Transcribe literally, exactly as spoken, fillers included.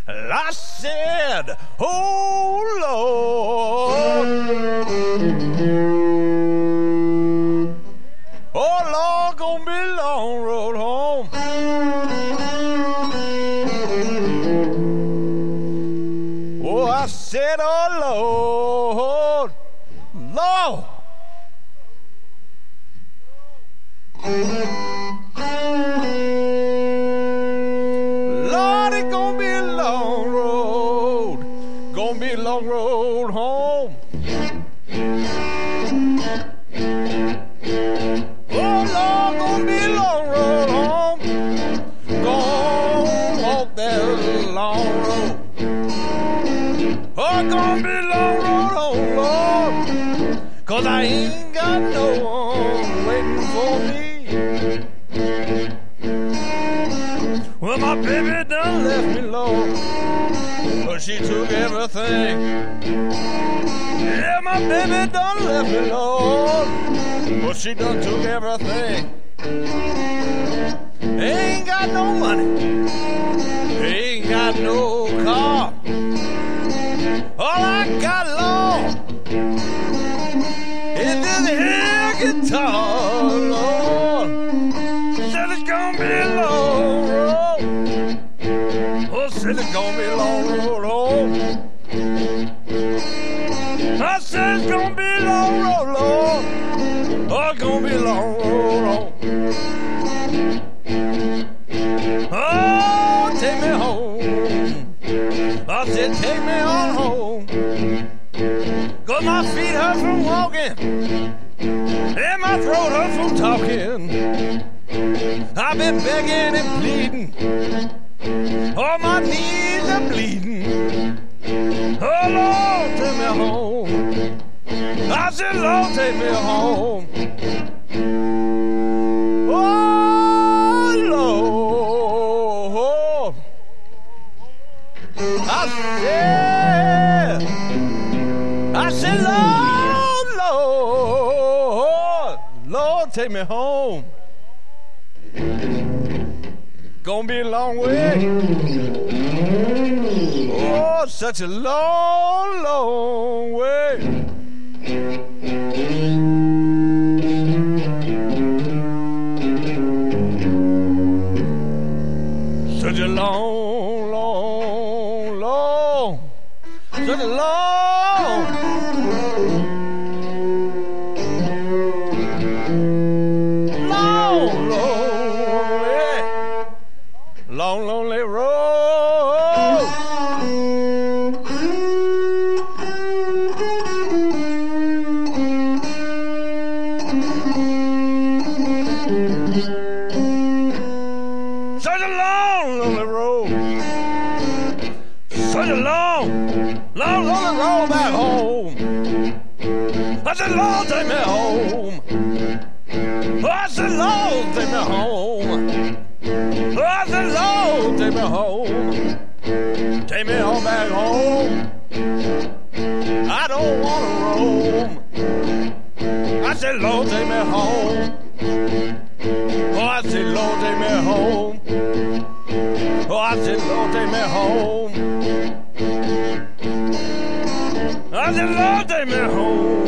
I said, oh, Lord. Oh, Lord, gonna be a long road home. Oh, I said, oh, Lord, Lord. Lord, it's gonna be a long road. Gonna be a long road home. Oh, Lord, gonna be a long road home. Gonna walk that long road. Oh, gonna be a long road home, Lord. Cause I ain't got no one waiting for me. Well, my baby done left me, Lord, but she took everything. Yeah, my baby done left me, Lord, but she done took everything. Ain't got no money, ain't got no car. All I got, Lord, is this here guitar, Lord. Said it's gonna be a long road. Oh, said it's gonna be a long road home. I said it's gonna be a long road, Lord. Oh, it's gonna be a long road home. Oh, take me home. I said take me on home. Cause my feet hurt from walking and my throat hurt from talking. I've been begging and pleading. Oh, my knees are bleeding. Oh, Lord, take me home. I said, Lord, take me home. Oh, Lord. I said, I said, Lord, Lord, Lord, take me home. Gonna be a long way. Oh, such a long, long way. Such a long, long, long, such a long, long, long way. Long, lonely road. Such a long, lonely road. Such a long, long, lonely road back home. I said, Lord, take me home. I said, Lord, take me home. I said, Lord, take me home. Take me on back home. I don't want to roam. I said, Lord, take me home. Oh, I said, Lord, take me home. Oh, I said, Lord, take me home. I said, Lord, take me home.